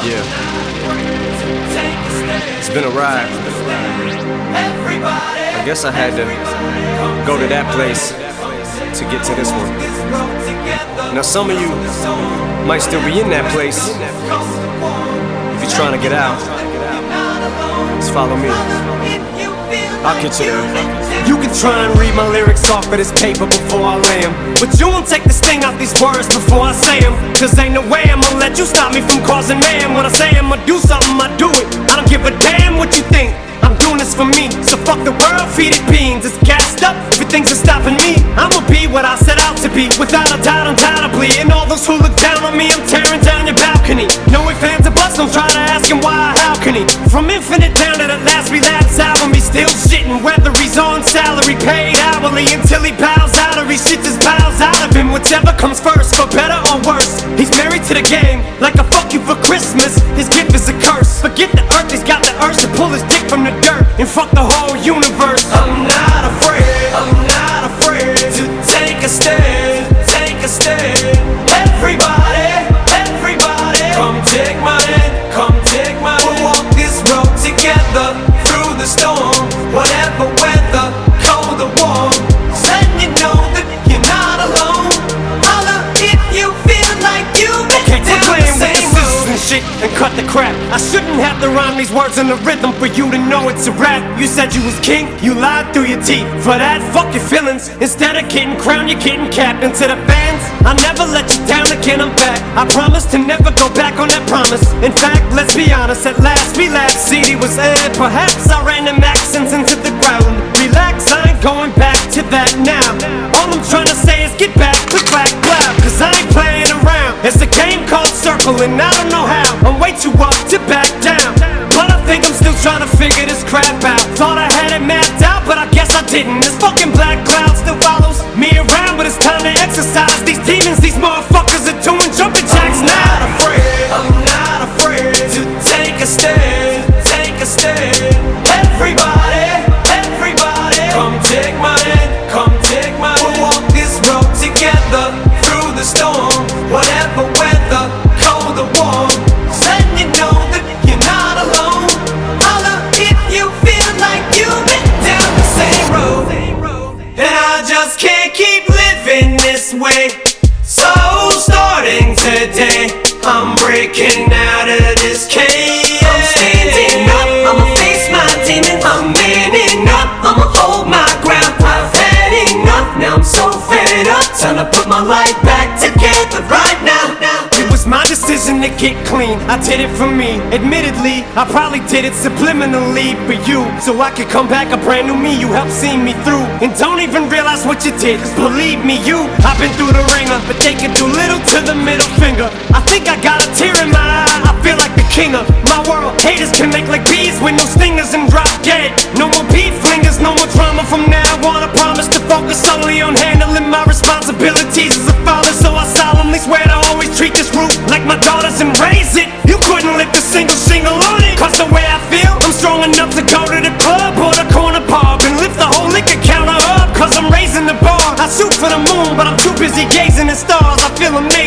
Yeah. It's been a ride. I guess I had to go to that place to get to this one. Now some of you might still be in that place. If you're trying to get out, just follow me. I'll get you there. You can try and read my lyrics off of this paper before I lay them, but you won't take the sting out these words before I say them. Cause ain't no way I'ma let you stop me from causing mayhem. When I say I'ma do something, I do it. I don't give a damn what you think. I'm doing this for me, so fuck the world, feed it beans. It's gassed up, everything's just stopping me. I'ma be what I set out to be, without a doubt, undoubtedly. And all those who look down on me, I'm tearing down your balcony. No ifs, ands, or buts, don't try to ask him why or how can he. From Infinite down to the last relapse album, he's still shitting. Whether he's on salary, paid hourly, until he bows out or he shit just bows out of him. Whichever comes first, for better or worse. He's married to the game, like a fuck you for Christmas. His gift is a curse. Forget the earth, he's got the urge to pull his dick from the dirt and fuck the whole universe. I'm not afraid to take a stand, take a stand. Everybody, come take my hand, come take my hand. We'll walk this road together through the storm, whatever weather, cold or warm. Letting you know that you're not alone. Holla if you feel like you've been down the same road. And shit and cut the crap. I shouldn't have to rhyme these words in the rhythm for you to know it's a rap. You said you was king, you lied through your teeth. For that, fuck your feelings. Instead of getting crowned, you're getting capped. And to the fans, I never let you down again, I'm back. I promise to never go back on that promise. In fact, let's be honest, at last relapse CD was aired. Perhaps I ran them accents into the ground. Relax, I ain't going back to that now. All I'm trying to say is get back, click back, clap. Cause I ain't playing around. It's a game called Circle and I don't know how. I'm way too up to back down, but I think I'm still trying to figure this crap out. Thought I had it mapped out, but I guess I didn't. This fucking black cloud still follows me around, but it's time to exercise these demons. These motherfuckers are doing jumping jacks now. I'm not afraid to take a stand, take a stand. Everybody, come take my hand, come take my hand. We'll walk this road together through the storm, whatever weather, cold or warm. Letting you know that you're not alone. Holla if you feel like you've been down the same road. And I just can't keep living this way. So starting today, I'm breaking out of this cage. I'm standing up, I'ma face my demons. I'm manning up, I'ma hold my ground. I've had enough, now I'm so fed up. Time to put my life back together right now. It was my decision to get clean, I did it for me. Admittedly, I probably did it subliminally for you, so I could come back a brand new me. You helped see me through, and don't even realize what you did. Cause believe me, I've been through the ringer, but they can do little to the middle finger. I think I got a tear in my eye, I feel like the king of my world. Haters can make like bees with no stingers and drop dead. No more beef flingers, no more drama from now on. I promise to focus solely on handling my responsibilities as a father. So I solemnly swear to always treat this roof like my daughters and raise it. You couldn't lift a single shingle on it. Cause the way I feel, I'm strong enough to go to the club or the corner pub and lift the whole liquor counter up. Cause I'm raising the bar. I shoot for the moon, but I'm too busy gazing at stars. I feel amazing.